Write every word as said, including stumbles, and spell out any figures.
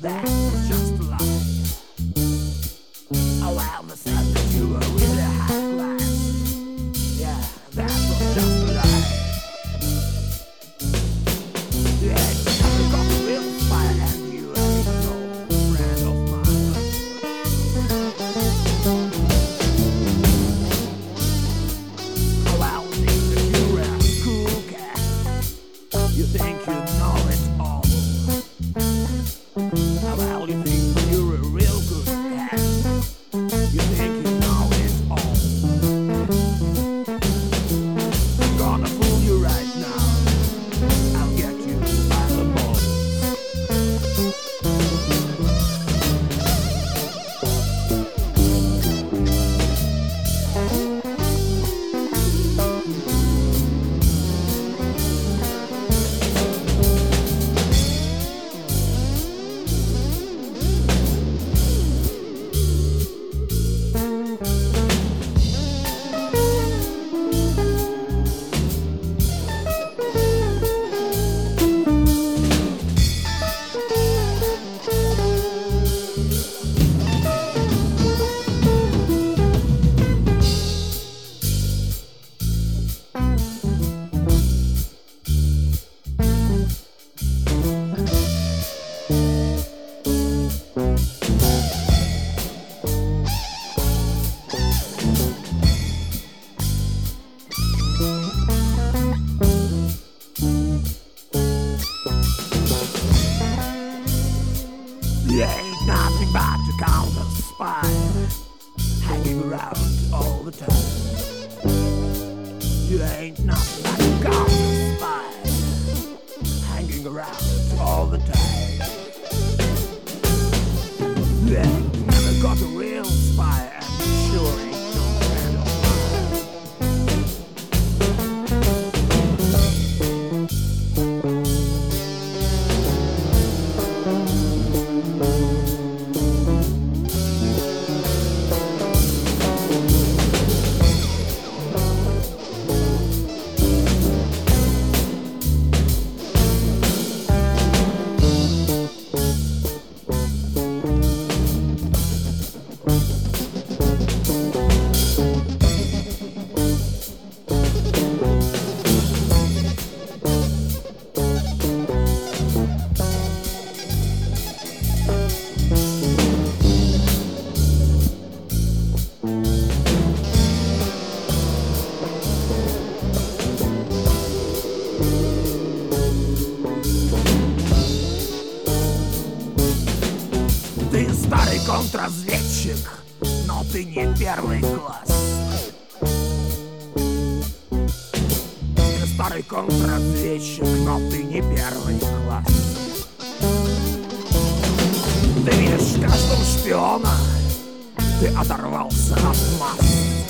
that was just a lie. Oh well, they said that you were really high class. Yeah, that was just a lie. You ain't never got a real fire, and you ain't no friend of mine. Oh well, you think that you're a cool cat. You think you know it all. Oh well, you think you're a real good cat. You think you know it all. I'm gonna fool you right now. I'll get you by the balls. You ain't nothing but a counter spy, hanging around all the time. You ain't nothing but a counter spy, hanging around all the time. You ain't never got a real spy, and you sure ain't no friend of Ты старый контрразведчик, но ты не первый класс. Ты старый контрразведчик, но ты не первый класс. Ты видишь каждого шпиона, ты оторвался от масс.